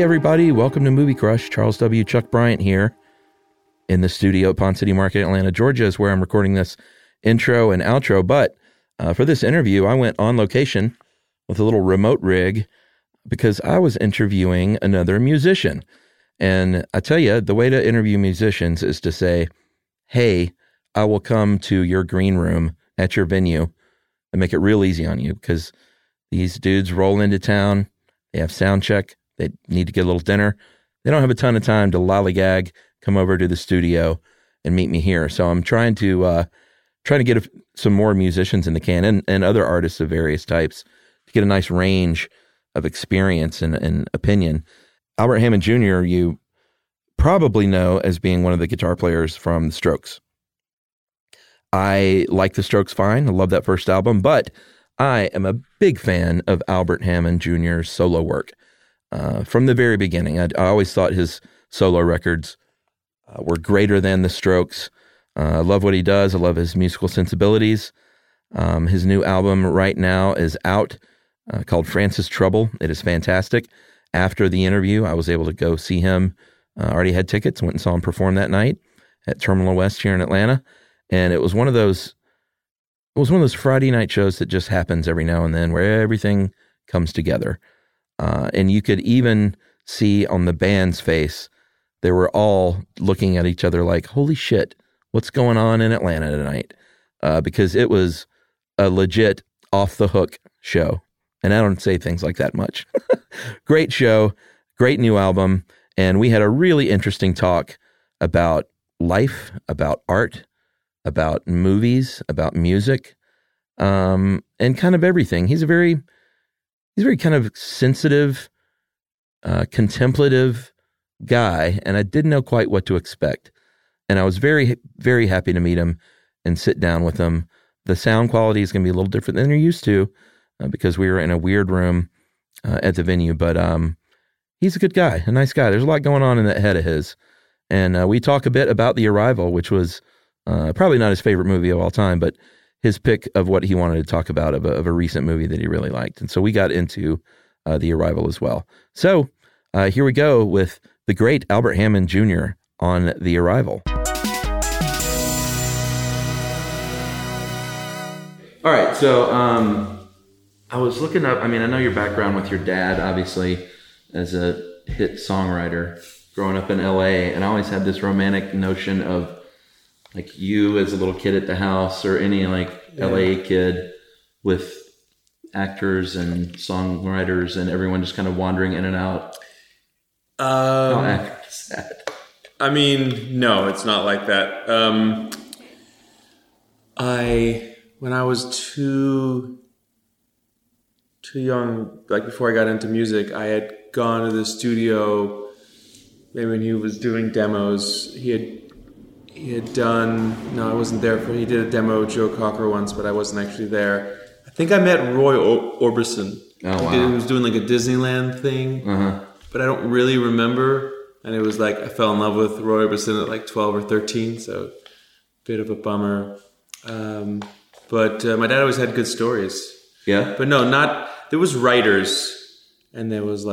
everybody. Welcome to Movie Crush. Charles W. Chuck Bryant here in the studio at Pond City Market, Atlanta, Georgia, is where I'm recording this intro and outro. But for this interview, I went on location with a little remote rig because I was interviewing another musician. And I tell you, the way to interview musicians is to say, hey, I will come to your green room at your venue and make it real easy on you, because these dudes roll into town, they have sound check, they need to get a little dinner. They don't have a ton of time to lollygag, come over to the studio and meet me here. So I'm trying to get some more musicians in the can and other artists of various types to get a nice range of experience and opinion. Albert Hammond Jr., you probably know as being one of the guitar players from The Strokes. I like The Strokes fine. I love that first album, but I am a big fan of Albert Hammond Jr.'s solo work. From the very beginning, I always thought his solo records were greater than The Strokes. I love what he does. I love his musical sensibilities. His new album right now is out called Francis Trouble. It is fantastic. After the interview, I was able to go see him. Already had tickets, went and saw him perform that night at Terminal West here in Atlanta. And it was one of those Friday night shows that just happens every now and then where everything comes together. And you could even see on the band's face, they were all looking at each other like, holy shit, what's going on in Atlanta tonight? Because it was a legit off the hook show. And I don't say things like that much. Great show, great new album. And we had a really interesting talk about life, about art, about movies, about music, and kind of everything. He's a very kind of sensitive, contemplative guy, and I didn't know quite what to expect. And I was very, very happy to meet him and sit down with him. The sound quality is going to be a little different than you're used to because we were in a weird room at the venue, but he's a good guy, a nice guy. There's a lot going on in that head of his. And we talk a bit about The Arrival, which was probably not his favorite movie of all time, but his pick of what he wanted to talk about of a recent movie that he really liked. And so we got into The Arrival as well. So here we go with the great Albert Hammond Jr. on The Arrival. All right, so I was looking up, I know your background with your dad, obviously, as a hit songwriter growing up in LA, and I always had this romantic notion of like you as a little kid at the house or any LA kid with actors and songwriters and everyone just kind of wandering in and out. How accurate is that? No, it's not like that. When I was too young, like before I got into music, I had gone to the studio maybe when he was doing demos. He had done, no, I wasn't there for, he did a demo with Joe Cocker once, but I wasn't actually there. I think I met Roy Orbison. Oh, wow. He was doing like a Disneyland thing, but I don't really remember. And it was like, I fell in love with Roy Orbison at like 12 or 13, so bit of a bummer. But my dad always had good stories. Yeah? But no, there was writers, and there was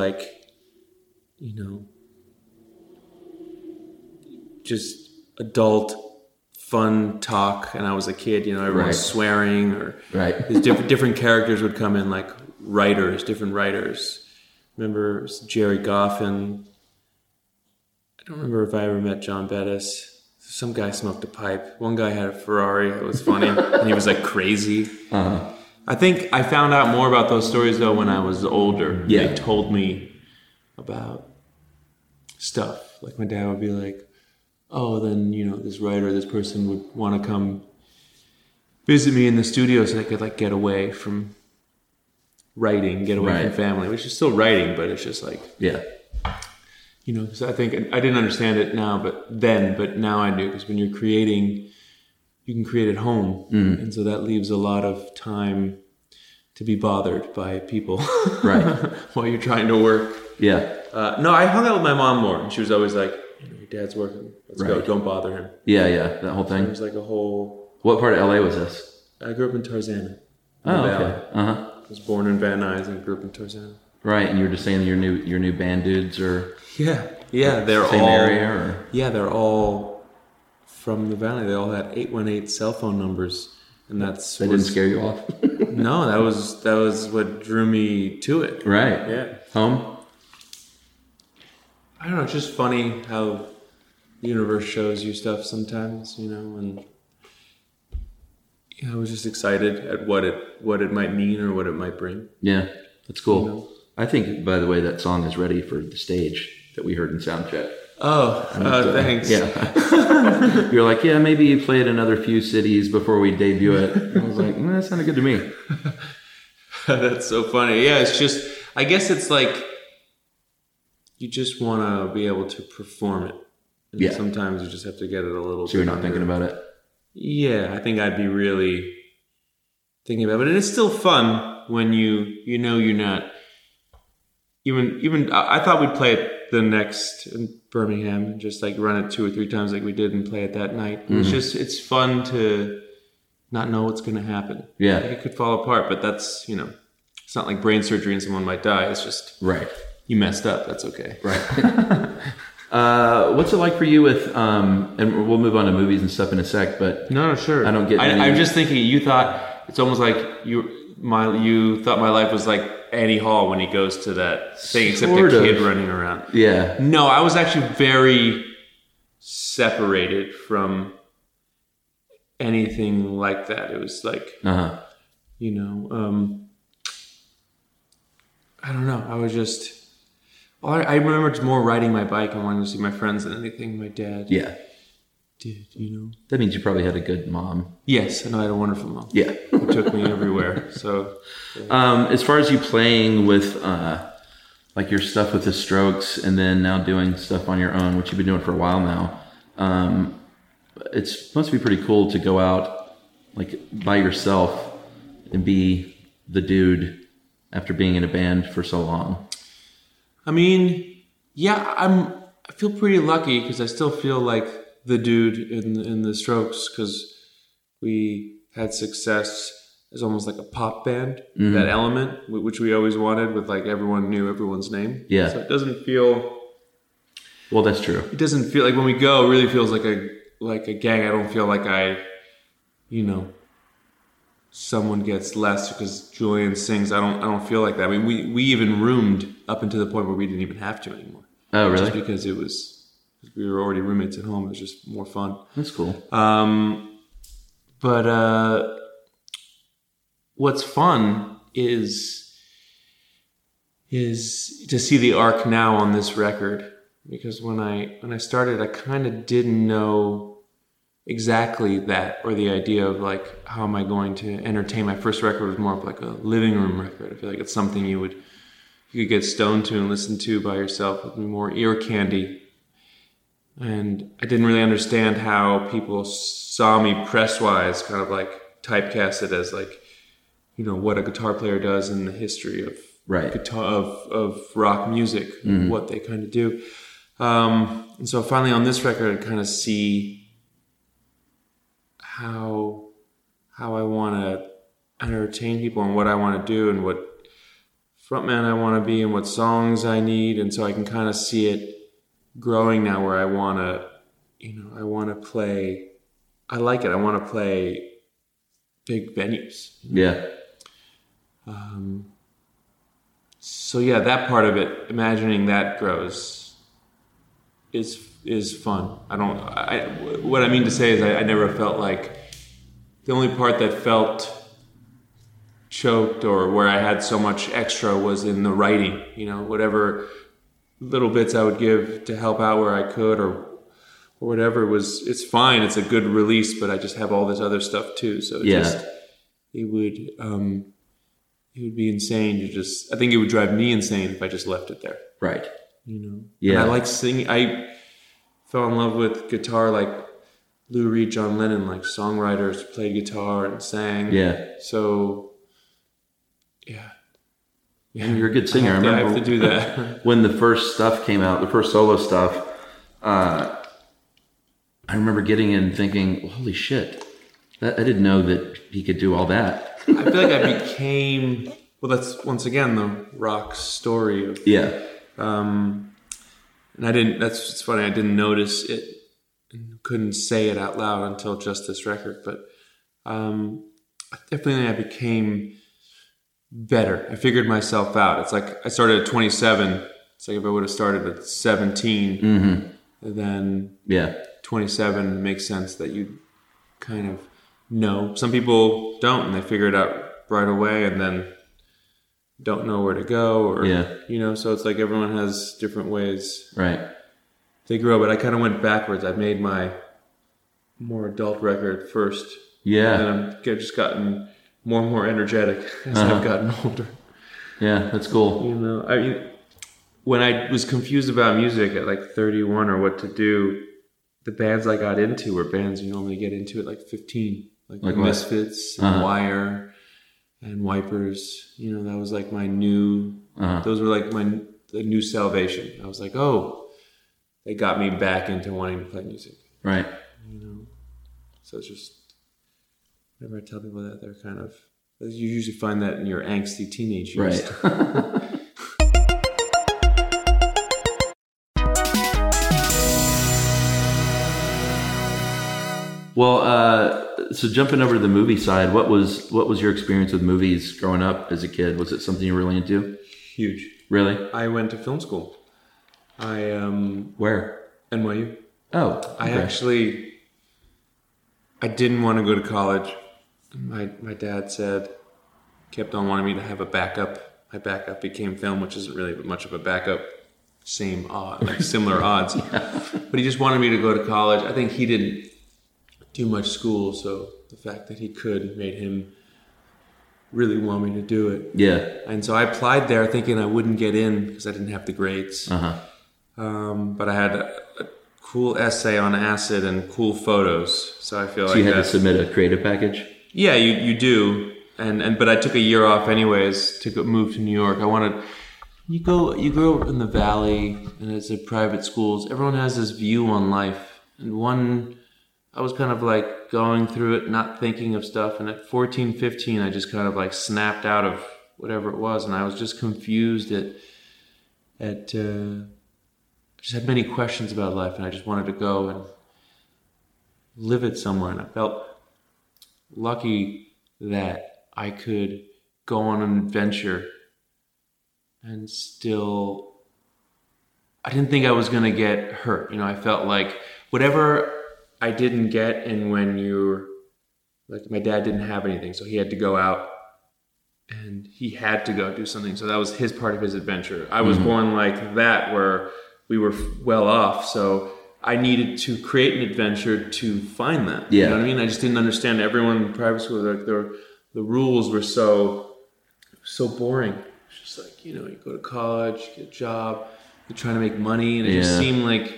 just adult fun talk, and I was a kid, everyone was swearing, or there's different characters would come in, like different writers. Remember Jerry Goffin. I don't remember if I ever met John Bettis. Some guy smoked a pipe. One guy had a Ferrari. It was funny. And he was like crazy. I think I found out more about those stories though when I was older. Yeah. They told me about stuff. Like my dad would be like, oh, then, this writer, this person would want to come visit me in the studio so they could get away from writing, get away from family, which is still writing, but it's just like, yeah. So I think I didn't understand it but now I do, because when you're creating, you can create at home. And so that leaves a lot of time to be bothered by people while you're trying to work. Yeah. No, I hung out with my mom more, and she was always like, your dad's working. Let's go. Don't bother him. Yeah, that whole thing. So it was like a whole... What part of LA was this? I grew up in Tarzana. Oh, okay. I was born in Van Nuys and grew up in Tarzana. Right, and you were just saying your new band dudes are they're same all area, or? they're all from the Valley. They all had 818 cell phone numbers, and that didn't scare you off. No, that was what drew me to it. Right. Yeah. Home. I don't know. It's just funny how the universe shows you stuff sometimes, and I was just excited at what it might mean or what it might bring. Yeah, that's cool. I think, by the way, that song is ready for the stage that we heard in Soundcheck. Thanks. Yeah. You're like, yeah, maybe you play it in another few cities before we debut it. I was like, that sounded good to me. That's so funny. Yeah, it's just, I guess it's like, you just want to be able to perform it. And sometimes you just have to get it a little bit. So you're not thinking about it? Yeah, I think I'd be really thinking about it. But it's still fun when you know you're not. Even I thought we'd play it the next in Birmingham, just like run it 2 or 3 times like we did and play it that night. Mm-hmm. It's fun to not know what's going to happen. Yeah. Like it could fall apart, but that's, it's not like brain surgery and someone might die. It's just, right. You messed up. That's okay. Right. What's it like for you with, and we'll move on to movies and stuff in a sec, but no, sure. I don't get I'm just thinking, you thought, it's almost like you thought my life was like Annie Hall when he goes to that thing, except a kid running around. Yeah. No, I was actually very separated from anything like that. It was like, I don't know. I was just, I remember just more riding my bike and wanting to see my friends than anything my dad did, That means you probably had a good mom. Yes, and I had a wonderful mom. Yeah. Who took me everywhere. So, as far as you playing with, like your stuff with the Strokes and then now doing stuff on your own, which you've been doing for a while now, it's must be pretty cool to go out like by yourself and be the dude after being in a band for so long. I mean, I feel pretty lucky because I still feel like the dude in the Strokes because we had success as almost like a pop band, that element, which we always wanted with like everyone knew everyone's name. Yeah. So it doesn't feel... Well, that's true. It doesn't feel like when we go, it really feels like a gang. I don't feel like someone gets less because Julian sings. I don't feel like that. I mean, we even roomed up until the point where we didn't even have to anymore. Oh, really? Just because we were already roommates at home. It was just more fun. That's cool. But what's fun is to see the arc now on this record. Because when I started, I kind of didn't know exactly that, or the idea of like, how am I going to entertain? My first record was more of like a living room record. I feel like it's something you could get stoned to and listen to by yourself. It would be more ear candy. And I didn't really understand how people saw me press-wise, kind of like typecasted as like, what a guitar player does in the history of guitar of rock music, what they kind of do. And so finally on this record, I kind of see how I want to entertain people and what I want to do and what frontman I want to be and what songs I need. And so I can kind of see it growing now where I want to play. I like it. I want to play big venues. Yeah. So yeah, that part of it, imagining that grows is fun. What I mean to say is I never felt like the only part that felt choked or where I had so much extra was in the writing, whatever little bits I would give to help out where I could or whatever it's fine. It's a good release, but I just have all this other stuff too. So it would be insane to I think it would drive me insane if I just left it there. Right. Yeah. And I like singing. I fell in love with guitar like Lou Reed, John Lennon, like songwriters played guitar and sang. Yeah. So, yeah. You're a good singer. I have to do that. When the first stuff came out, the first solo stuff, I remember getting in and thinking, holy shit, I didn't know that he could do all that. I feel like I became Well, that's once again the rock story of and I didn't. It's funny. I didn't notice it and couldn't say it out loud until just this record. But definitely, I became better. I figured myself out. It's like I started at 27. It's like if I would have started at 17, then 27 makes sense that you kind of know. Some people don't, and they figure it out right away, and then don't know where to go, or so it's like everyone has different ways they grow. But I kind of went backwards. I made my more adult record first, and then I've just gotten more and more energetic as I've gotten older. Yeah, that's cool. When I was confused about music at like 31 or what to do, the bands I got into were bands you normally get into at like 15, like the Misfits and Wire and Wipers. That was like my new. Those were like the new salvation. I was like, oh, they got me back into wanting to play music. Right. So it's just whenever I tell people that, they're kind of. You usually find that in your angsty teenage years. Right. Well, so jumping over to the movie side, what was your experience with movies growing up as a kid? Was it something you were really into? Huge. Really? I went to film school. Where? NYU. Oh, okay. I didn't want to go to college. My dad kept on wanting me to have a backup. My backup became film, which isn't really much of a backup. Similar odds. But he just wanted me to go to college. I think he didn't do much school, so the fact that he could made him really want me to do it. Yeah. And so I applied there thinking I wouldn't get in because I didn't have the grades. But I had a cool essay on acid and cool photos, so I feel like you had to submit a creative package? Yeah, you do. But I took a year off anyways to move to New York. You grow up in the Valley, and it's a private schools. Everyone has this view on life, and I was kind of like going through it, not thinking of stuff. And at 14, 15, I just kind of like snapped out of whatever it was. And I was just confused just had many questions about life. And I just wanted to go and live it somewhere. And I felt lucky that I could go on an adventure and still, I didn't think I was going to get hurt. I felt like whatever I didn't get, and when my dad didn't have anything, so he had to go out and he had to go do something. So that was his part of his adventure. I was born like that, where we were well off, so I needed to create an adventure to find that. Yeah. You know what I mean? I just didn't understand. Everyone in private school, the rules were so boring. It's just like, you go to college, get a job, you're trying to make money, and it just seemed like,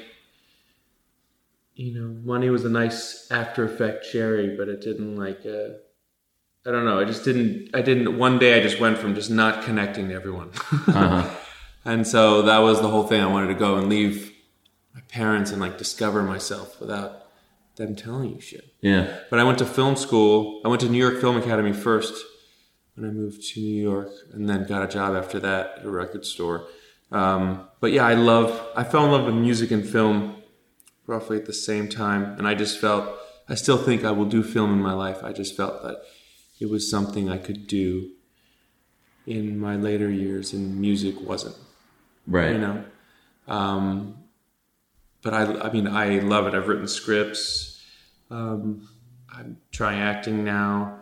money was a nice after effect cherry, but it didn't I don't know. One day I just went from just not connecting to everyone. And so that was the whole thing. I wanted to go and leave my parents and discover myself without them telling you shit. Yeah. But I went to film school. I went to New York Film Academy first when I moved to New York, and then got a job after that at a record store. But yeah, I fell in love with music and film roughly at the same time. And I still think I will do film in my life. I just felt that it was something I could do in my later years, and music wasn't. Right. But I love it. I've written scripts. I'm trying acting now.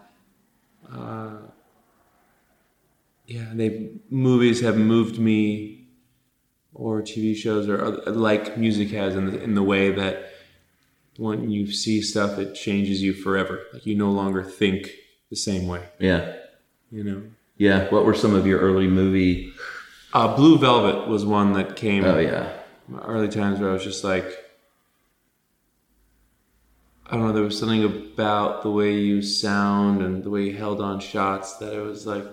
Movies have moved me, or TV shows, or like music has, in the way that when you see stuff, it changes you forever. Like you no longer think the same way. Yeah. Yeah. What were some of your early movie? Blue Velvet was one that came. Oh yeah. My early times where I was just like, I don't know, there was something about the way you sound and the way you held on shots that it was like,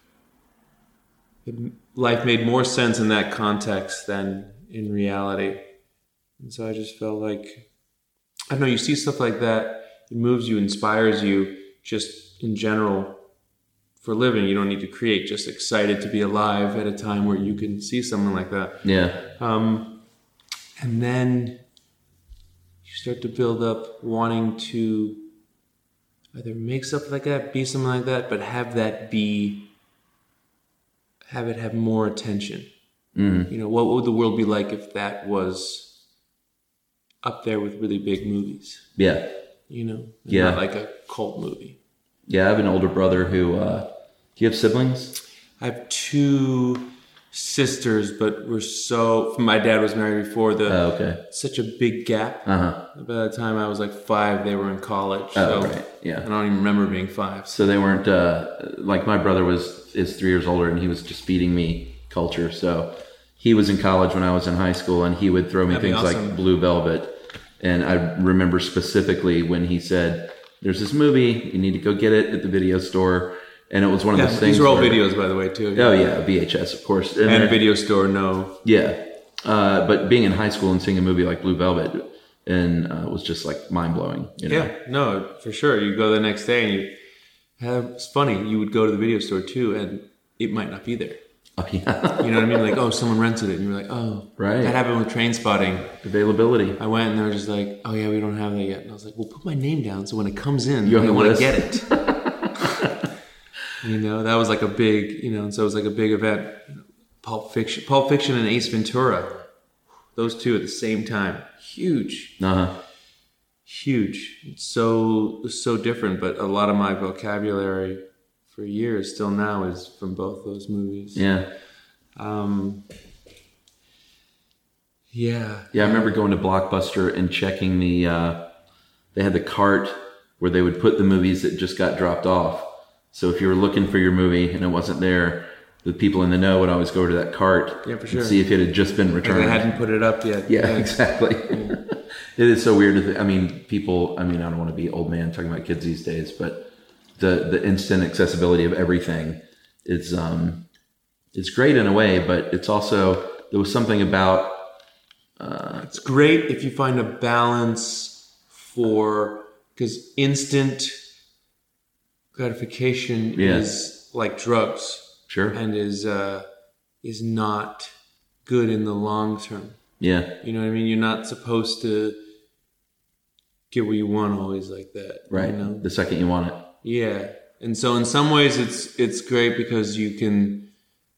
life made more sense in that context than in reality. And so I just felt like, I don't know, you see stuff like that, it moves you, inspires you, just in general, for a living. You don't need to create. Just excited to be alive at a time where you can see someone like that. Yeah. And then you start to build up wanting to either make stuff like that, be something like that, but have it have more attention. You know, what would the world be like if that was up there with really big movies? Yeah. You know? Yeah. Not like a cult movie. Yeah, I have an older brother who, do you have siblings? I have 2 sisters, but my dad was married before such a big gap. By the time I was like 5, they were in college. Right. Yeah. I don't even remember being 5. So they weren't, like my brother is 3 years older and he was just feeding me culture. So he was in college when I was in high school and he would throw me things like Blue Velvet. And I remember specifically when he said, there's this movie, you need to go get it at the video store. And it was one of those things. These are all videos, by the way, too. Oh, yeah, VHS, of course. And a video store, no. Yeah. But being in high school and seeing a movie like Blue Velvet was just like mind-blowing. You know? Yeah, no, for sure. You go the next day and it's funny, you would go to the video store, too, and it might not be there. Oh, yeah. You know what I mean? Like, oh, someone rented it. And you're like, oh. Right. That happened with Trainspotting. Availability. I went and they were just like, oh, yeah, we don't have that yet. And I was like, well, put my name down so when it comes in, you want to get it. You know, that was like a big, and so it was like a big event. Pulp Fiction and Ace Ventura. Those 2 at the same time. Huge. Huge. It's so different, but a lot of my vocabulary for years still now is from both those movies. Yeah. Yeah. Yeah, I remember going to Blockbuster and checking they had the cart where they would put the movies that just got dropped off. So if you were looking for your movie and it wasn't there, the people in the know would always go over to that cart for sure. and see if it had just been returned. They hadn't put it up yet. Yeah, exactly. Yeah. It is so weird. I don't want to be old man talking about kids these days, but the instant accessibility of everything is it's great in a way, but it's also, there was something about... it's great if you find a balance because instant gratification is like drugs. Sure. And is not good in the long term. Yeah. You know what I mean? You're not supposed to get what you want always like that. Right. You know? The second you want it. Yeah. And so in some ways it's great because you can,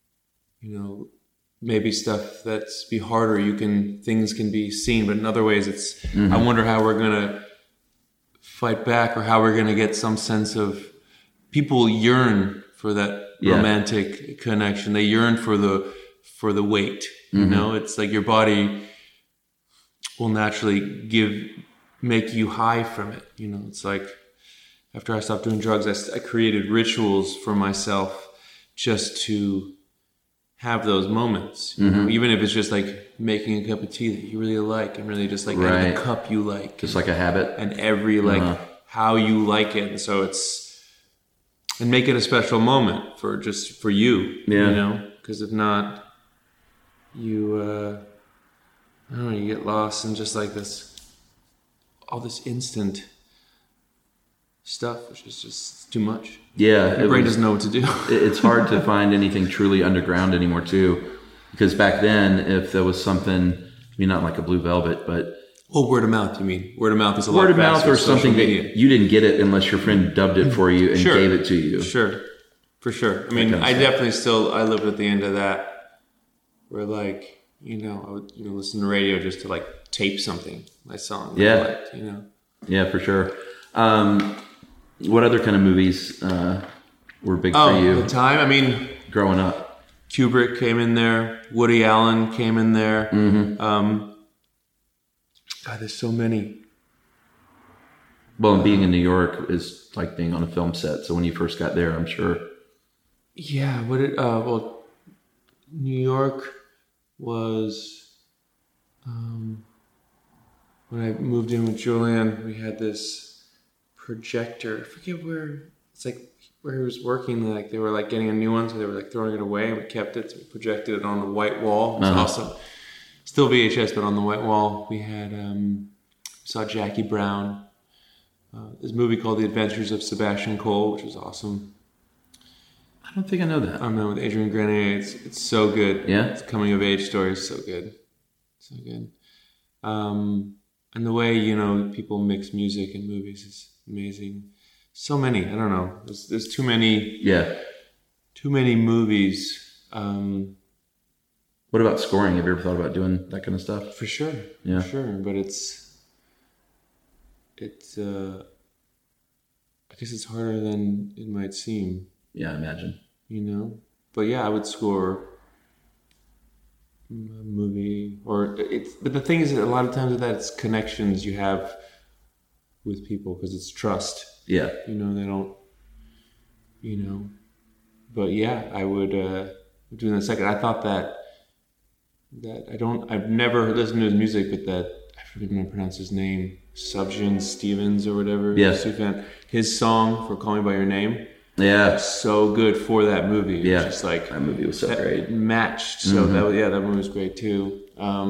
maybe stuff that's be harder, things can be seen, but in other ways it's, I wonder how we're going to fight back or how we're going to get some sense of, people yearn for that romantic connection. They yearn for the weight, you know, it's like your body will naturally make you high from it. It's like after I stopped doing drugs, I created rituals for myself just to have those moments, even if it's just like making a cup of tea that you really like and really just like having a cup you like. Just like a habit. And every how you like it. And so and make it a special moment for you, because if not, you get lost in just like all this instant stuff, which is just too much. Yeah. Your brain doesn't know what to do. It's hard to find anything truly underground anymore too, because back then, if there was something, not like a Blue Velvet, but... Well, word of mouth, you mean? Word of mouth is a lot faster. Word of mouth or something that you didn't get it unless your friend dubbed it for you and gave it to you. Sure. For sure. I mean, I definitely I lived at the end of that where like, I would, listen to radio just to like tape something, my song. Yeah. I liked, Yeah, for sure. What other kind of movies were big for you? At the time, growing up. Kubrick came in there. Woody Allen came in there. God, there's so many. Well, and being in New York is like being on a film set. So when you first got there, I'm sure. Yeah. New York was, when I moved in with Julian, we had this projector. I forget where, it's like where he was working. Like they were like getting a new one. So they were like throwing it away and we kept it. So we projected it on the white wall. It was awesome. Still VHS, but on the white wall, we had saw Jackie Brown. This movie called The Adventures of Sebastian Cole, which was awesome. I don't think I know that. Man, with Adrian Grenier. It's so good. Yeah? It's a coming of age story. It's so good. So good. And the way, people mix music and movies is amazing. So many. I don't know. There's too many. Yeah. Too many movies. What about scoring? Have you ever thought about doing that kind of stuff? For sure. Yeah. For sure. But I guess it's harder than it might seem. Yeah, I imagine. But yeah, I would score a movie, but the thing is that a lot of times with that, it's connections you have with people because it's trust. Yeah. They don't, but yeah, I would do in a second. I thought that I've never listened to his music, but that, I forget how to pronounce his name, Sufjan Stevens or whatever. Yeah. His song for Call Me By Your Name. Yeah. So good for that movie. Yeah. Just like that movie was so great. It matched. So that movie was great too.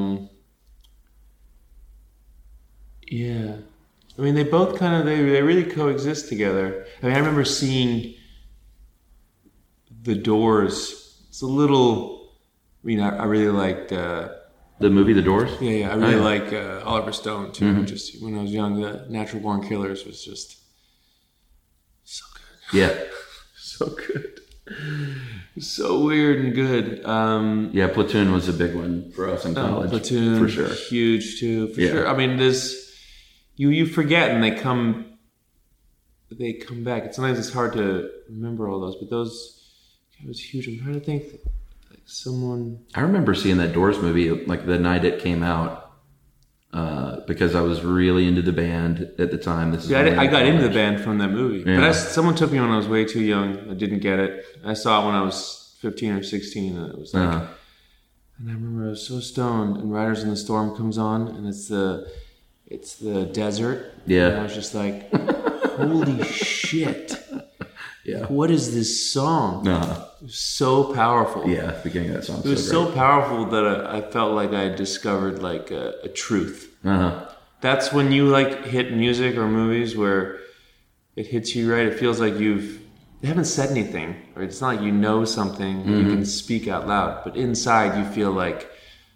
Yeah. I mean, they both kind of, they really coexist together. I mean, I remember seeing The Doors. It's a little, I really liked... the movie The Doors? Yeah. I really like Oliver Stone too. Mm-hmm. Just when I was young, the Natural Born Killers was just so good. Yeah. So good. So weird and good. Yeah, Platoon was a big one for us in college. Platoon, for sure. Huge too, for sure. I mean, you forget and they come back. And sometimes it's hard to remember all those, but it was huge. I'm trying to think, like someone. I remember seeing that Doors movie like the night it came out. Because I was really into the band at the time. I got into the band from that movie. Yeah. But someone took me when I was way too young. I didn't get it. I saw it when I was 15 or 16, and it was like... And I remember I was so stoned, and Riders in the Storm comes on, and it's the desert. Yeah. And I was just like, holy shit. Yeah. What is this song? It was so powerful. Yeah, the beginning of that song. It was so powerful that I felt like I discovered like a truth. That's when you like hit music or movies where it hits you right. It feels like they haven't said anything, or it's not like you know something and you can speak out loud, but inside you feel like,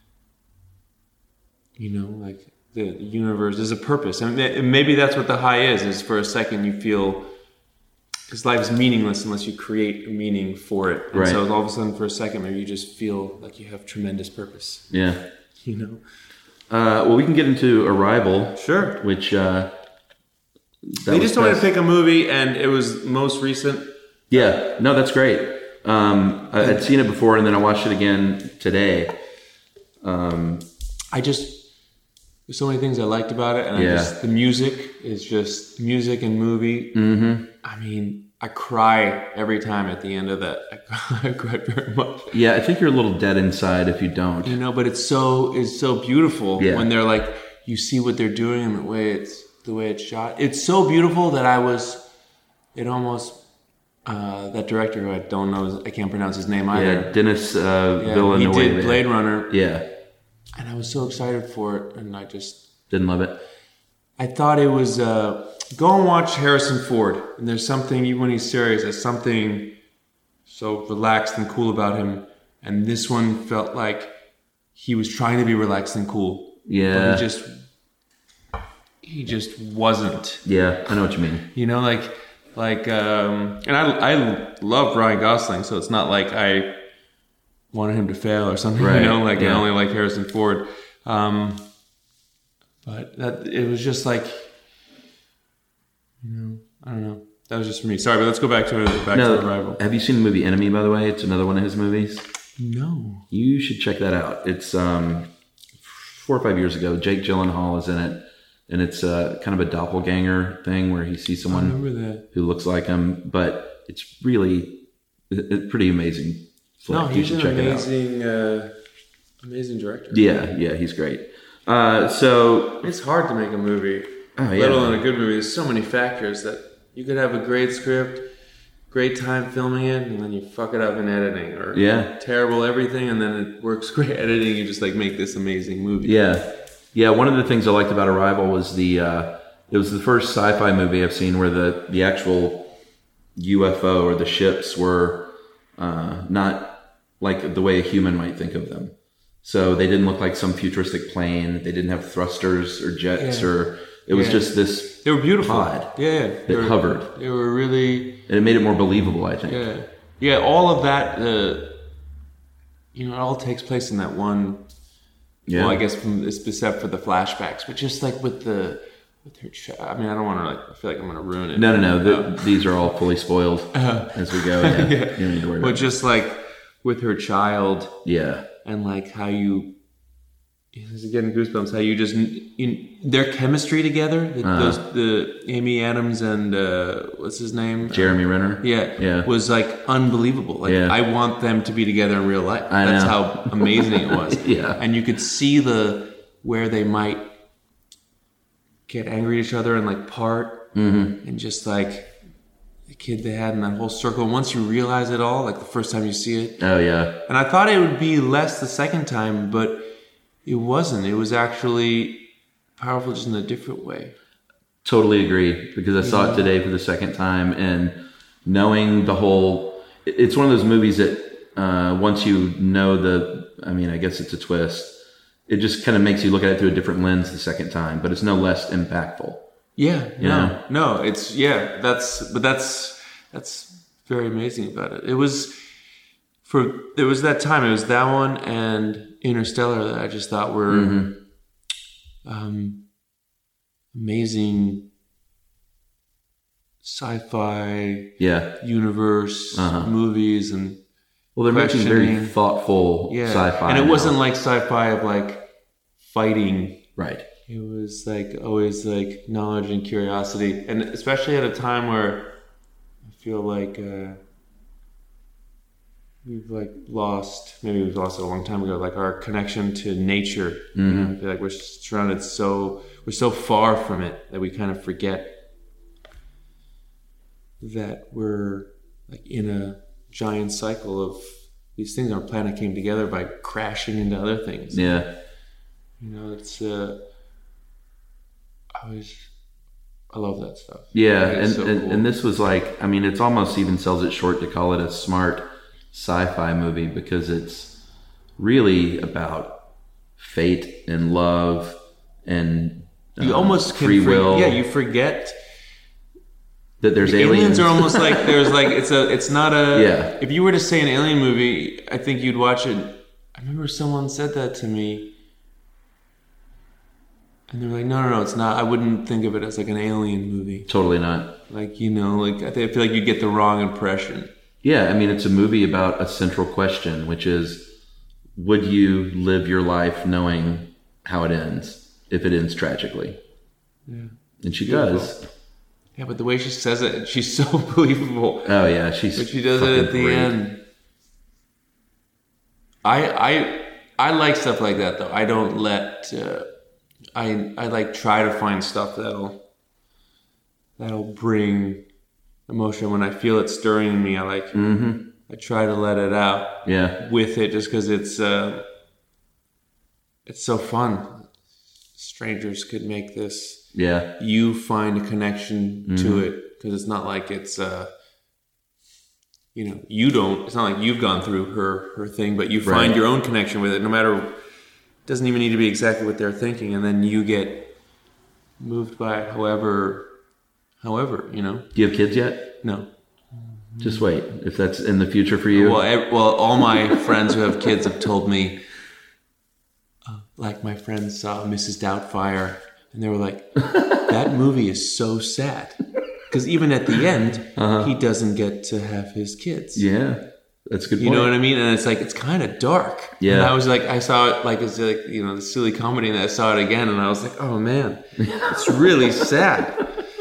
like the universe, there's a purpose. And maybe that's what the high is for a second you feel, because life is meaningless unless you create a meaning for it. And so all of a sudden for a second, maybe you just feel like you have tremendous purpose. Yeah. Well, we can get into Arrival. Sure. Which, they just wanted to pick a movie and it was most recent. Yeah. No, that's great. I'd seen it before and then I watched it again today. There's so many things I liked about it, and the music is just music and movie. Mm-hmm. I mean, I cry every time at the end of that. I cry very much. Yeah, I think you're a little dead inside if you don't. But it's so beautiful when they're like, you see what they're doing and the way it's shot. It's so beautiful that that director who I don't know, I can't pronounce his name either. Yeah, Denis Villeneuve. He did Blade Runner. Yeah. And I was so excited for it, and I just... Didn't love it? I thought it was... go and watch Harrison Ford, and there's something, even when he's serious, there's something so relaxed and cool about him, and this one felt like he was trying to be relaxed and cool. Yeah. But he just wasn't. Yeah, I know what you mean. And I love Ryan Gosling, so it's not like I wanted him to fail or something, I only like Harrison Ford. But it was just like, I don't know. That was just for me. Sorry, but let's go back to Arrival. Have you seen the movie Enemy, by the way? It's another one of his movies. No. You should check that out. It's 4 or 5 years ago. Jake Gyllenhaal is in it. And it's kind of a doppelganger thing where he sees someone who looks like him. But it's really pretty amazing. No, he's an amazing director. Yeah, he's great. So it's hard to make a movie, let alone a good movie. There's so many factors that you could have a great script, great time filming it, and then you fuck it up in editing, or terrible everything, and then it works great editing. You just make this amazing movie. Yeah. One of the things I liked about Arrival was it was the first sci-fi movie I've seen where the actual UFO or the ships were not like the way a human might think of them. So they didn't look like some futuristic plane. They didn't have thrusters or jets or it was just this. They were beautiful. Pod that hovered. They were really, and it made it more believable, I think. Yeah. All of that, it all takes place in that one. Yeah. Well, I guess except for the flashbacks, but just like with her I mean, I don't want to. I feel like I'm going to ruin it. No. These are all fully spoiled as we go. Yeah. You don't need to worry about it. But just like with her child. Yeah. And like how you, this is getting goosebumps. How you just their chemistry together. The Amy Adams and what's his name? Jeremy Renner. Yeah. Was like unbelievable. Like I want them to be together in real life. That's how amazing it was. Yeah. And you could see where they might get angry at each other and like part, and just like the kid they had in that whole circle. Once you realize it all, like the first time you see it. Oh yeah. And I thought it would be less the second time, but it wasn't. It was actually powerful just in a different way. Totally agree, because I saw it today for the second time, and knowing the whole, it's one of those movies that once you know I guess it's a twist. It just kind of makes you look at it through a different lens the second time, but it's no less impactful. Yeah, no, it's that's very amazing about it. There was that time, it was that one and Interstellar that I just thought were amazing sci-fi universe movies, and well, they're making very thoughtful sci-fi. And it wasn't like sci-fi of like fighting. Right. It was like always like knowledge and curiosity, and especially at a time where I feel like we've lost it a long time ago, like our connection to nature. I feel like we're so far from it that we kind of forget that we're like in a giant cycle of these things. Our planet came together by crashing into other things. Yeah. It's I love that stuff. Yeah, and cool. And this was like, I mean, it's almost even sells it short to call it a smart sci-fi movie, because it's really about fate and love and you almost free will. You forget that there's aliens are almost like there's like it's not a If you were to say an alien movie, I think you'd watch it. I remember someone said that to me. And they're like, no, it's not. I wouldn't think of it as like an alien movie. Totally not. Like, I feel like you get the wrong impression. Yeah, I mean, it's a movie about a central question, which is, would you live your life knowing how it ends, if it ends tragically? Yeah. And she does. Yeah, but the way she says it, she's so believable. Oh, yeah. But she does it at the end. I like stuff like that, though. I don't let... I like try to find stuff that'll bring emotion. When I feel it stirring in me, I try to let it out with it, just because it's so fun. Strangers could make this. Yeah. You find a connection to it, because it's not like it's you don't. It's not like you've gone through her thing, but you find your own connection with it, no matter. Doesn't even need to be exactly what they're thinking, and then you get moved by it however, Do you have kids yet? No. Just wait. If that's in the future for you. Well, all my friends who have kids have told me, like my friends saw Mrs. Doubtfire, and they were like, that movie is so sad. Because even at the end, he doesn't get to have his kids. Yeah. That's a good point. You know what I mean? And it's like, it's kind of dark. Yeah. And I was like, I saw it like, it's like, the silly comedy, and I saw it again, and I was like, oh man, it's really sad.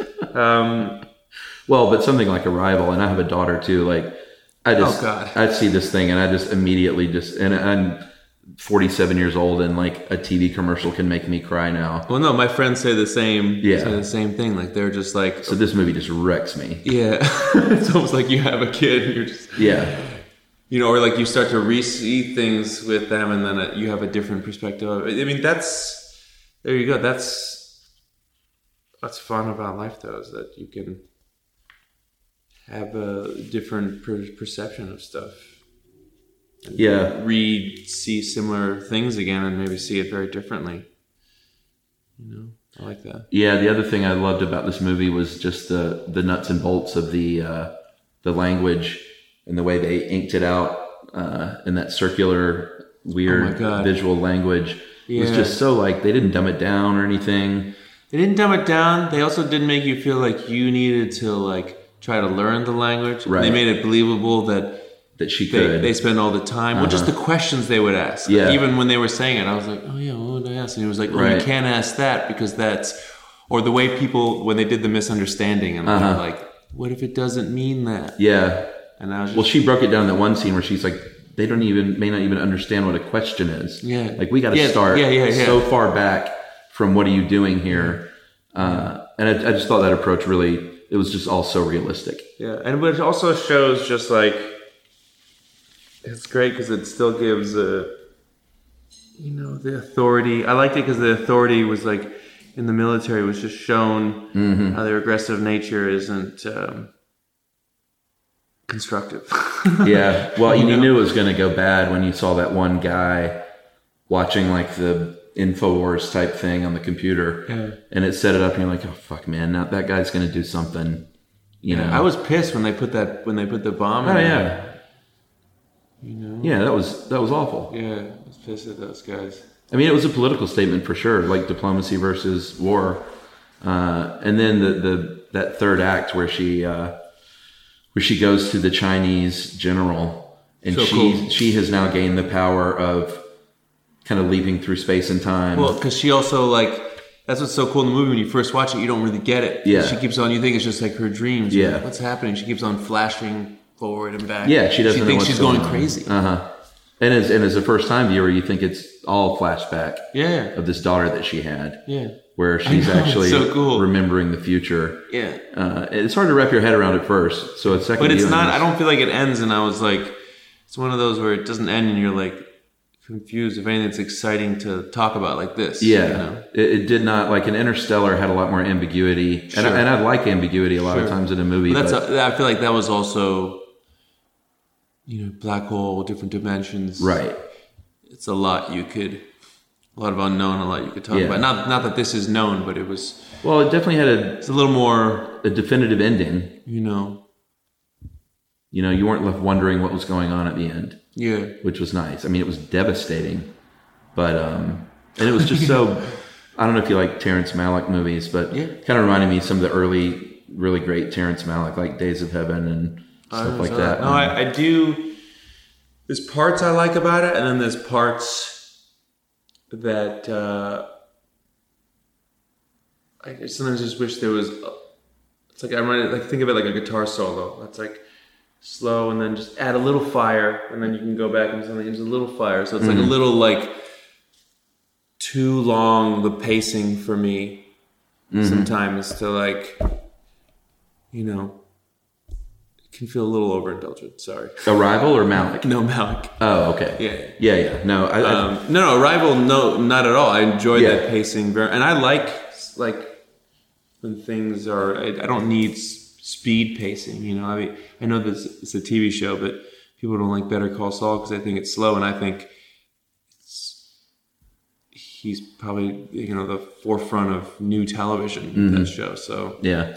Well, but something like Arrival, and I have a daughter too, like, I see this thing and I just immediately and I'm 47 years old, and like a TV commercial can make me cry now. Well, no, my friends say the same, say the same thing. Like, they're just like, so this movie just wrecks me. Yeah. It's almost like you have a kid and you're just, or like you start to re-see things with them, and then you have a different perspective of it. I mean, there you go. That's fun about life, though, is that you can have a different perception of stuff. Yeah. See similar things again and maybe see it very differently. I like that. Yeah, the other thing I loved about this movie was just the nuts and bolts of the language and the way they inked it out in that circular, weird visual language. It was just so like, they didn't dumb it down or anything. They didn't dumb it down. They also didn't make you feel like you needed to like try to learn the language. Right. They made it believable that she could. They spend all the time. Well, just the questions they would ask. Yeah. Like, even when they were saying it, I was like, oh yeah, what would I ask? And it was like, well, you can't ask that because that's... Or the way people, when they did the misunderstanding, and they're like, what if it doesn't mean that? Yeah. And I was well, she broke it down in that one scene where she's like, they may not even understand what a question is. Yeah. Like, we got to start so far back from what are you doing here? And I just thought that approach really, it was just all so realistic. Yeah. And it also shows just like, it's great because it still gives the authority. I liked it because the authority was like, in the military was just shown how their aggressive nature isn't constructive. Yeah. Well, you knew it was going to go bad when you saw that one guy watching like the InfoWars type thing on the computer, and it set it up, and you're like, oh fuck, man, now that guy's going to do something. You know, I was pissed when they put the bomb. Oh yeah. Yeah, that was awful. Yeah, I was pissed at those guys. I mean, it was a political statement for sure, like diplomacy versus war. And then that third act where she goes to the Chinese general, and she has now gained the power of kind of leaping through space and time. Well, because she also that's what's so cool in the movie. When you first watch it, you don't really get it. Yeah, she keeps on. You think it's just like her dreams. Yeah, like, what's happening? She keeps on flashing forward and back. Yeah, she doesn't. She thinks she's going crazy. And as a first time viewer, you think it's all flashback. Yeah. Of this daughter that she had. Yeah. Where she's actually so cool. remembering the future. Yeah. It's hard to wrap your head around at first. So it's second. But it's not. I don't feel like it ends. And I was like, it's one of those where it doesn't end, and you're like confused. If anything, it's exciting to talk about like this. Yeah. It did not, like an Interstellar had a lot more ambiguity, and I like ambiguity a lot of times in a movie. But I feel like that was also. Black hole, different dimensions. Right. It's a lot of unknown, a lot you could talk about. Not that this is known, but it was... Well, it definitely had it's a little more... a definitive ending. You weren't left wondering what was going on at the end. Yeah. Which was nice. I mean, it was devastating. But, and it was just so... I don't know if you like Terrence Malick movies, but kind of reminded me of some of the early, really great Terrence Malick, like Days of Heaven and... stuff like that. No, I do. There's parts I like about it, and then there's parts that I sometimes just wish there was. It's like think of it like a guitar solo. That's like slow, and then just add a little fire, and then you can go back and something. There's a little fire, so it's like a little too long. The pacing for me sometimes to can feel a little overindulgent. Sorry. Arrival or Malick? No, Malick. Oh, okay. Yeah. No, no. Arrival. No, not at all. I enjoy that pacing and I like when things are. I don't need speed pacing. I know this it's a TV show, but people don't like Better Call Saul because they think it's slow, and I think he's probably the forefront of new television in that show. So yeah,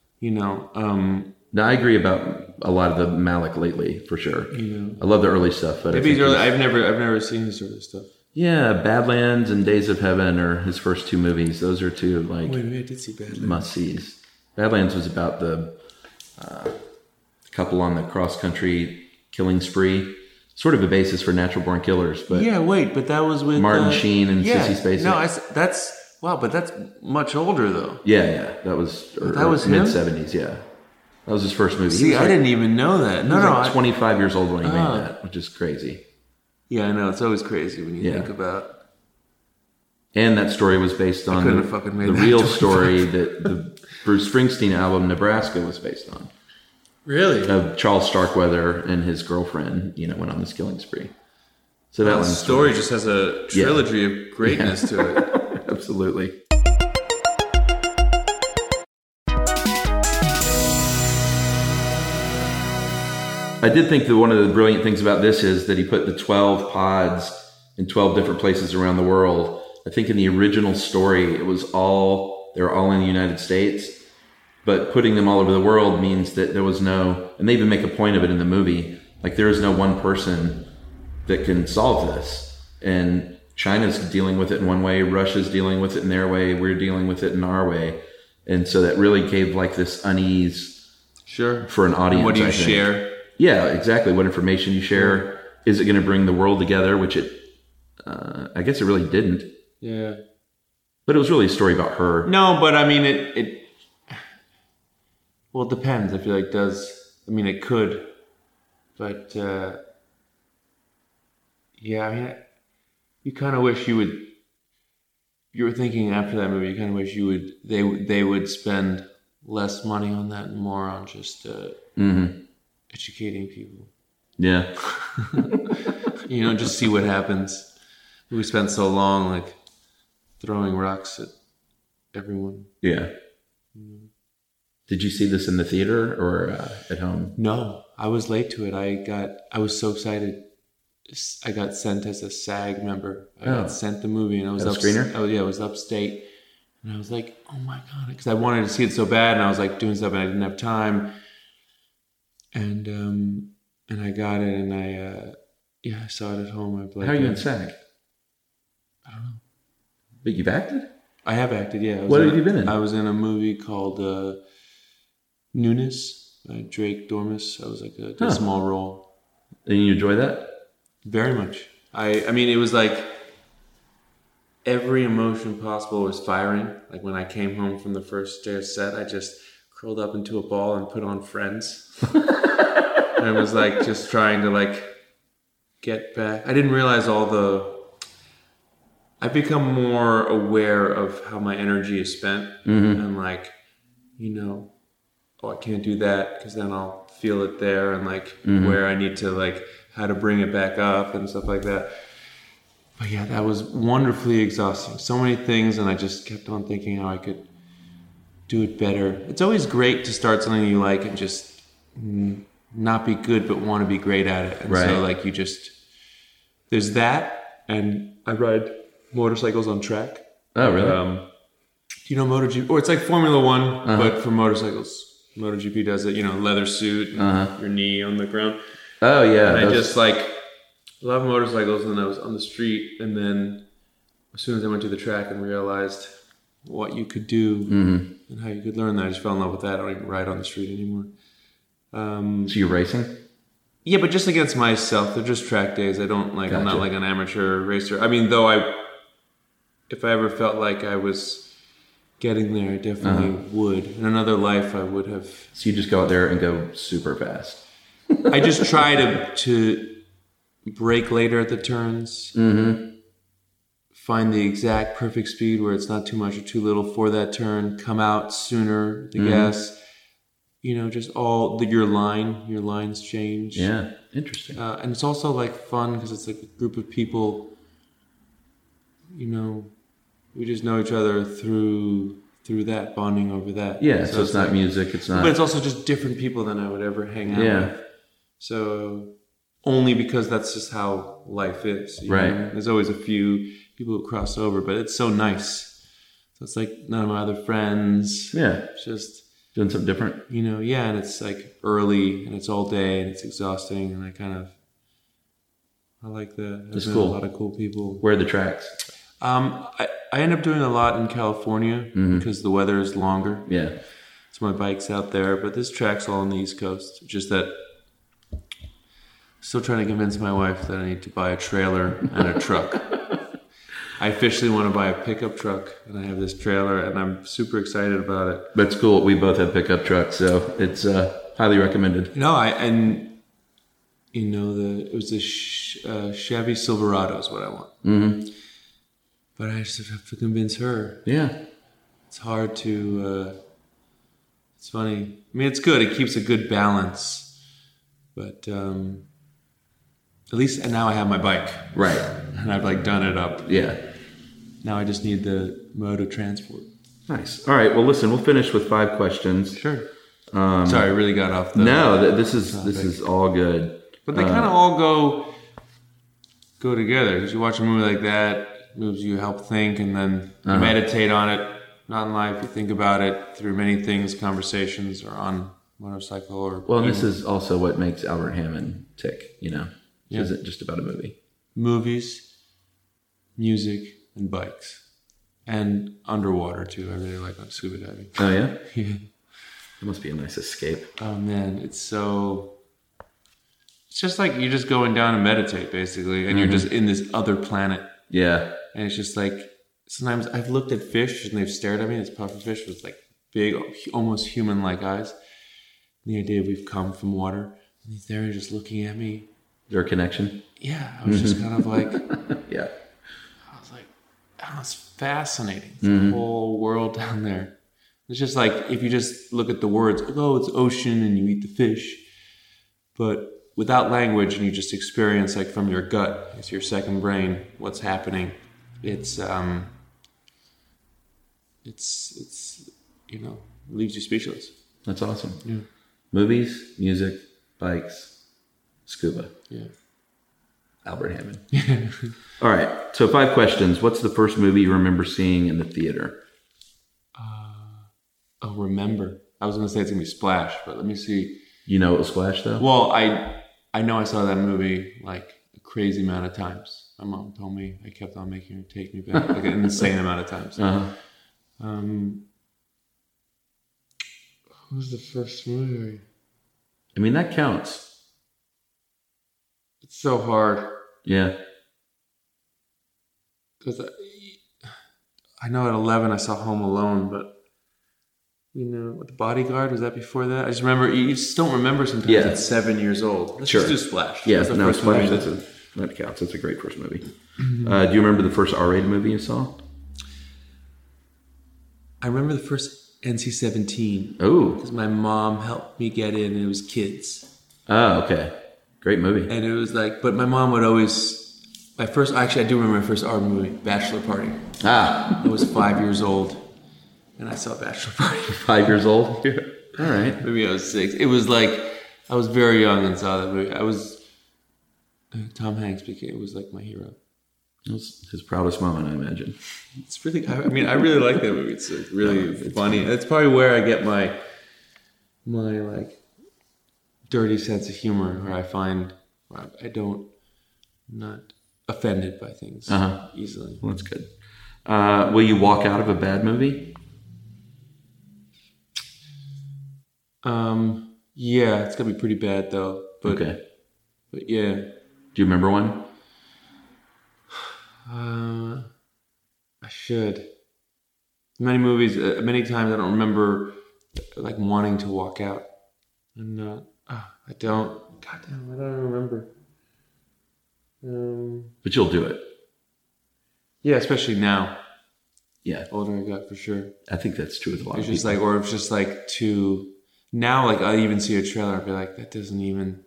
No, I agree about a lot of the Malick lately, for sure. I love the early stuff, but maybe he's early. I've never seen his early stuff. Yeah, Badlands and Days of Heaven are his first two movies. Those are two wait, I did see Badlands. Must-sees. Badlands was about the couple on the cross-country killing spree. Sort of a basis for Natural Born Killers, but but that was with Martin Sheen and Sissy Spacek. No, that's but that's much older though. Yeah, that was mid-70s. Yeah. That was his first movie. See, I didn't even know that. No, 25 years old when he made that, which is crazy. Yeah, I know. It's always crazy when you think about. And that story was based on the real story that the Bruce Springsteen album Nebraska was based on. Really? Of Charles Starkweather and his girlfriend, went on this killing spree. So that story just has a trilogy of greatness to it. Absolutely. I did think that one of the brilliant things about this is that he put the 12 pods in 12 different places around the world. I think in the original story, they were all in the United States, but putting them all over the world means that there was no, and they even make a point of it in the movie, like there is no one person that can solve this. And China's dealing with it in one way, Russia's dealing with it in their way, we're dealing with it in our way. And so that really gave like this unease for an audience. And what do you share? Yeah, exactly. What information you share. Is it going to bring the world together? Which I guess it really didn't. Yeah. But it was really a story about her. No, but I mean, it depends. I feel like it could. But, yeah, I mean, you kind of wish you were thinking after that movie, you kind of wish they would spend less money on that and more on just educating people. Yeah. Just see what happens. We spent so long, like, throwing rocks at everyone. Yeah. Did you see this in the theater or at home? No, I was late to it. I was so excited. I got sent as a SAG member. I got sent the movie, and I was screener. Oh yeah, it was upstate, and I was like, oh my god, because I wanted to see it so bad, and I was like doing stuff, and I didn't have time, and I got it, and I saw it at home. How are you in SAG? I don't know. But you've acted? I have acted, yeah. What have you been in? I was in a movie called Newness by Drake Dormus. I was like a small role. And you enjoy that? Very much. I mean, it was like every emotion possible was firing. Like when I came home from the first day of set, I just curled up into a ball and put on Friends. And I was like just trying to like get back. I didn't realize I've become more aware of how my energy is spent. And like, I can't do that because then I'll feel it there, and like where I need to like how to bring it back up and stuff like that. But yeah, that was wonderfully exhausting. So many things, and I just kept on thinking how I could do it better. It's always great to start something you like and just not be good but want to be great at it. And so like there's that, and I ride motorcycles on track. Oh, really? Do you know MotoGP? Or it's like Formula One, but for motorcycles. MotoGP does it, leather suit, and your knee on the ground. Oh, yeah. And I just like love motorcycles, and I was on the street, and then as soon as I went to the track and realized what you could do and how you could learn that, I just fell in love with that. I don't even ride on the street anymore. So you're racing? Yeah, but just against myself. They're just track days. I don't like. Gotcha. I'm not like an amateur racer. I mean, though if I ever felt like I was getting there, I definitely would. In another life, I would have. So you just go out there and go super fast. I just try to brake later at the turns. Find the exact perfect speed where it's not too much or too little for that turn. Come out sooner. The gas. Just your lines change. Yeah, interesting. And it's also like fun because it's like a group of people. We just know each other through that, bonding over that. Yeah, so it's not like, music. It's not. But it's also just different people than I would ever hang out with. So only because that's just how life is. You know? There's always a few people who cross over, but it's so nice. So it's like none of my other friends. Yeah, it's just doing something different. And it's like early and it's all day and it's exhausting, and I like that. It's cool. A lot of cool people. Where are the tracks? I end up doing a lot in California because the weather is longer. Yeah. So my bike's out there, but this track's all on the East Coast. Just that still trying to convince my wife that I need to buy a trailer and a truck. I officially want to buy a pickup truck, and I have this trailer, and I'm super excited about it. That's cool. We both have pickup trucks, so it's highly recommended. It was a Chevy Silverado is what I want. But I just have to convince her. Yeah. It's hard to... it's funny. I mean, it's good. It keeps a good balance. But at least now I have my bike. Right. And I've done it up. Yeah. Now I just need the mode of transport. Nice. All right. Well, listen, we'll finish with 5 questions. Sure. Sorry, I really got off the... No, this is all good. But they kind of all go together. Because you watch a movie like that, moves you help think, and then you meditate on it. Not in life, you think about it through many things, conversations, or on motorcycle, or... Well, and this is also what makes Albert Hammond tick, you know? It isn't just about a movie. Movies, music, and bikes. And underwater, too. I really like scuba diving. Oh, yeah? Yeah. It must be a nice escape. Oh, man, it's just like you're just going down and meditate, basically, and you're just in this other planet. Yeah. And it's just like, sometimes I've looked at fish and they've stared at me, this pufferfish with like big, almost human-like eyes. And the idea we've come from water, and he's there just looking at me. Is there a connection? Yeah, I was just kind of like... Yeah. I was like, oh, it's fascinating. It's a whole world down there. It's just like, if you just look at the words, oh, it's ocean and you eat the fish. But without language, and you just experience, like, from your gut, it's your second brain, what's happening. It's you know, leaves you speechless. That's awesome. Yeah. Movies, music, bikes, scuba. Yeah. Albert Hammond. All right. So 5 questions. What's the first movie you remember seeing in the theater? Remember. I was going to say it's going to be Splash, but let me see. You know it was Splash, though? Well, I know I saw that movie like a crazy amount of times. My mom told me I kept on making her take me back like an insane amount of times. What was the first movie? I mean, that counts. It's so hard. Yeah. Because I know at 11 I saw Home Alone, but you know, The Bodyguard, was that before that? I just remember, you just don't remember sometimes at 7 years old. Let's just do Splash. Yeah, Splash, that counts. That's a great first movie. Do you remember the first R-rated movie you saw? I remember the first NC-17. Oh. Because my mom helped me get in, and it was kids. Oh, okay. Great movie. And it was like, but my mom would always, I do remember my first R movie, Bachelor Party. I was 5 years old. And I saw Bachelor Party. 5 years old? Yeah. All right. Maybe I was 6. It was like, I was very young and saw that movie. Tom Hanks was like my hero. It was his proudest moment, I imagine. It's really, I really like that movie. It's really funny. It's probably where I get my like dirty sense of humor, where I find I'm not offended by things easily. Well, that's good. Will you walk out of a bad movie? Yeah, it's gonna be pretty bad though. But, okay. But yeah. Do you remember one? I should. Many movies, many times I don't remember like wanting to walk out. I'm not. I don't. Goddamn, I don't remember. But you'll do it. Yeah, especially now. Yeah. Older I got, for sure. I think that's true with a lot of people. Just like, or it's just like too. Now, like I even see a trailer, I'll be like, that doesn't even.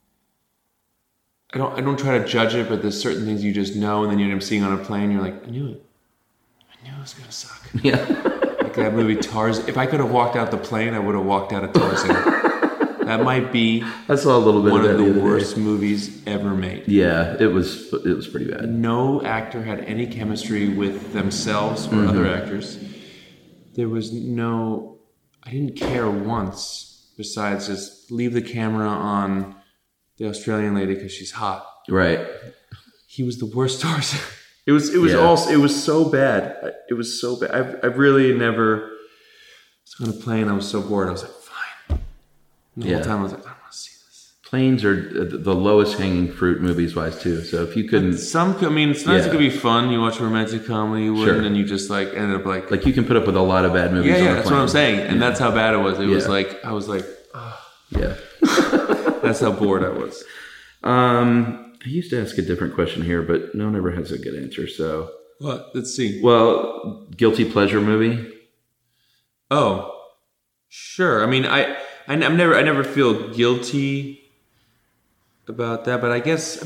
I don't try to judge it, but there's certain things you just know, and then you end up seeing on a plane. You're like, I knew it. I knew it was gonna suck. Yeah. Like that movie Tarzan. If I could have walked out the plane, I would have walked out of Tarzan. That might be. I saw a little bit one of the worst movies ever made. Yeah, it was pretty bad. No actor had any chemistry with themselves or other actors. There was no. I didn't care once. Besides, just leave the camera on the Australian lady because she's hot. Right. He was the worst Tarzan. It was so bad. It was so bad. I've really never. I was on a plane. I was so bored. I was like, fine. And the whole time I was like, I don't want to see this. Planes are the lowest hanging fruit movies wise too. So if you couldn't, sometimes it could be fun. You watch a romantic comedy, and you just like ended up like you can put up with a lot of bad movies. Yeah, that's what I'm saying, and that's how bad it was. It was like I was like, oh. Yeah. That's how bored I was. I used to ask a different question here, but no one ever has a good answer. So what? Let's see. Well, guilty pleasure movie. Oh, sure. I mean, I never feel guilty about that, but I guess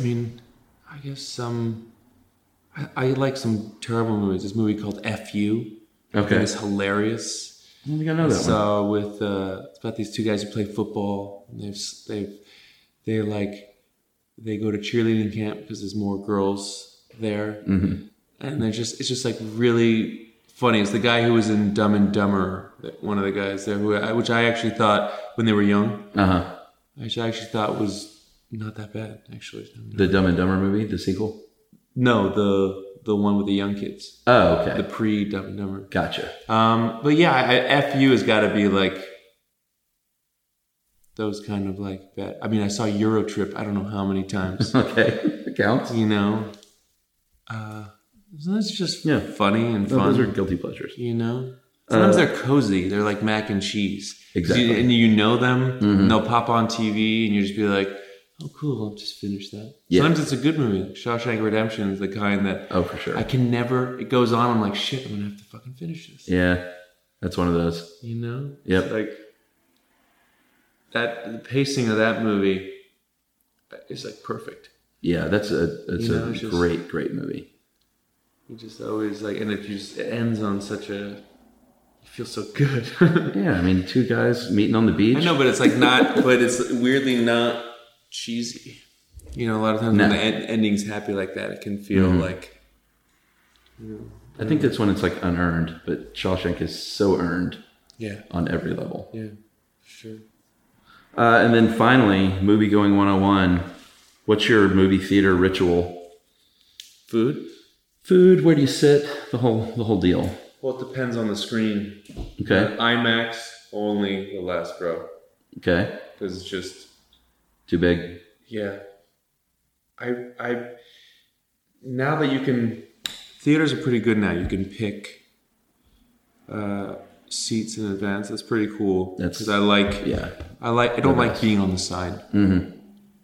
I like some terrible movies. This movie called F.U. Okay, it's hilarious. I don't think I know that one. So with it's about these two guys who play football. And they go to cheerleading camp because there's more girls there, and it's just like really funny. It's the guy who was in Dumb and Dumber, one of the guys there, which I actually thought when they were young, which I actually thought was not that bad, actually. The Dumb and Dumber movie, the sequel? No, the one with the young kids. Oh, okay. The pre-Dumb and Dumber. Gotcha. But yeah, FU has got to be like those kind of like bad. I mean, I saw Eurotrip I don't know how many times. Okay, it counts. You know, so that's just funny and fun. Those are guilty pleasures. You know, sometimes they're cozy. They're like mac and cheese. Exactly. And you know them, and they'll pop on TV, and you just be like, oh, cool, I'll just finish that. Yeah. Sometimes it's a good movie. Like Shawshank Redemption is the kind that... Oh, for sure. I can never... It goes on, I'm like, shit, I'm going to have to fucking finish this. Yeah, that's one of those. You know? Yep. It's like... The pacing of that movie is like perfect. Yeah, it's a great movie. You just always like... And it ends on such a... You feel so good. Yeah, I mean, two guys meeting on the beach. I know, but it's like not... But it's weirdly not... cheesy. You know, a lot of times when the ending's happy like that, it can feel like... I think that's when it's like unearned, but Shawshank is so earned on every level. Yeah, sure. And then finally, movie going 101. What's your movie theater ritual? Food, where do you sit? The whole deal. Well, it depends on the screen. Okay. IMAX, only the last row. Okay. Because it's just... Too big. Yeah. I now that you can, theaters are pretty good now. You can pick seats in advance. That's pretty cool. Because I don't like being on the side. Mm-hmm.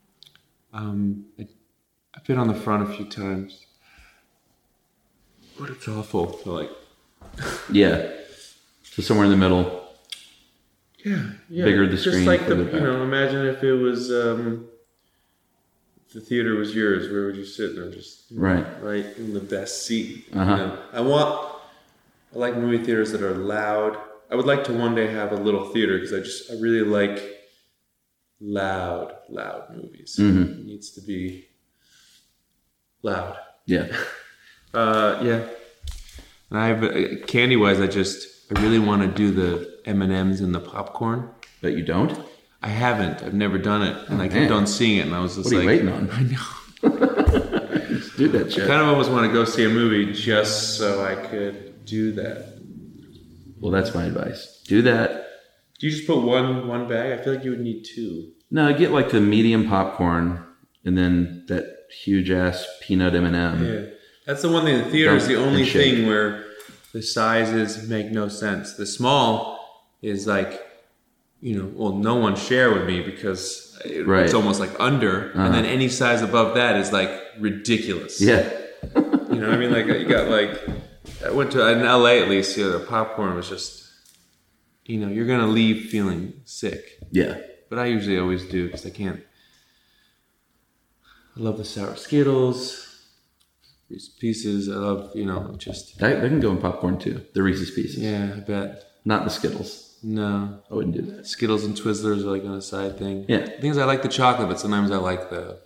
I've been on the front a few times, but it's awful. So like, yeah. So somewhere in the middle. Yeah. Bigger the screen. Just like imagine if it was the theater was yours. Where would you sit? And just right in the best seat. You know? I like movie theaters that are loud. I would like to one day have a little theater because I really like loud movies. Mm-hmm. It needs to be loud. Yeah. Yeah. And I have candy wise. I really want to do the M&Ms and the popcorn. But you don't? I haven't. I've never done it. And I kept on seeing it, and I was just what are you waiting on? I know. Just do that shit. I kind of almost want to go see a movie just so I could do that. Well, that's my advice. Do that. Do you just put one bag? I feel like you would need two. No, get like the medium popcorn, and then that huge-ass peanut M&M. Yeah. That's the one thing. The theater is the only thing where the sizes make no sense. The small is like, no one share with me because it's almost like under. And then any size above that is like ridiculous. Yeah. You know what I mean? Like you got like, I went to, in LA at least, the popcorn was just, you're going to leave feeling sick. Yeah. But I usually always do because I love the sour Skittles. Reese's Pieces, I love, just... They can go in popcorn, too. The Reese's Pieces. Yeah, I bet. Not the Skittles. No. I wouldn't do that. Skittles and Twizzlers are like on a side thing. Yeah. The thing is, I like the chocolate, but sometimes I like the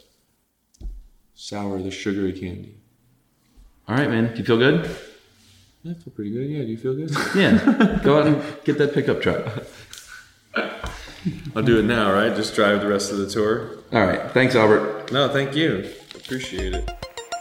sugary candy. All right, man. Do you feel good? Yeah, I feel pretty good. Yeah, do you feel good? Yeah. Go out and get that pickup truck. I'll do it now, right? Just drive the rest of the tour. All right. Thanks, Albert. No, thank you. Appreciate it.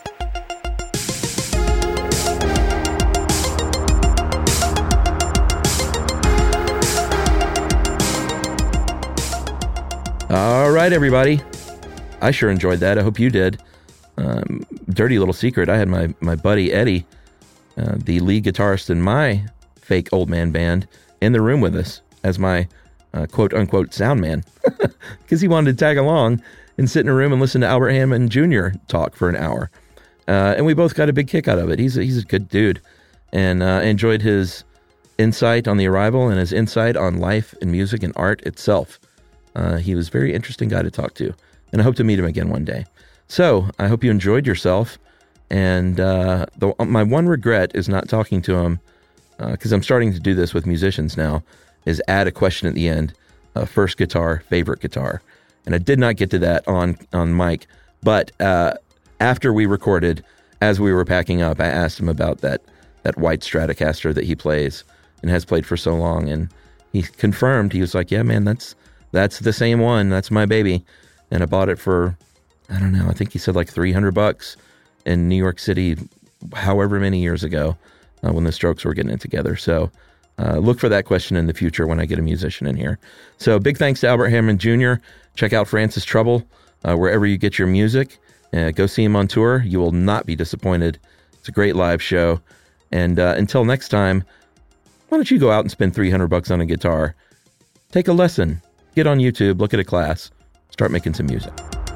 All right, everybody. I sure enjoyed that. I hope you did. Dirty little secret. I had my buddy Eddie, the lead guitarist in my fake old man band, in the room with us as my quote unquote sound man because he wanted to tag along and sit in a room and listen to Albert Hammond Jr. talk for an hour. And we both got a big kick out of it. He's a good dude, and enjoyed his insight on The Arrival and his insight on life and music and art itself. He was a very interesting guy to talk to, and I hope to meet him again one day. So I hope you enjoyed yourself, and my one regret is not talking to him because I'm starting to do this with musicians now, is add a question at the end. First guitar, favorite guitar. And I did not get to that on mic, but after we recorded, as we were packing up, I asked him about that white Stratocaster that he plays and has played for so long, and he confirmed. He was like, yeah, man, that's the same one. That's my baby. And I bought it for, I don't know, I think he said like $300 in New York City, however many years ago, when the Strokes were getting it together. So look for that question in the future when I get a musician in here. So big thanks to Albert Hammond Jr. Check out Francis Trouble wherever you get your music. Go see him on tour. You will not be disappointed. It's a great live show. And until next time, why don't you go out and spend $300 on a guitar? Take a lesson. Get on YouTube. Look at a class. Start making some music.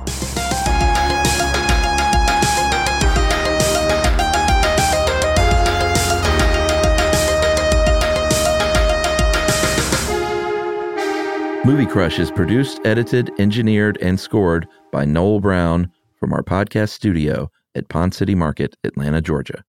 Movie Crush is produced, edited, engineered, and scored by Noel Brown from our podcast studio at Pond City Market, Atlanta, Georgia.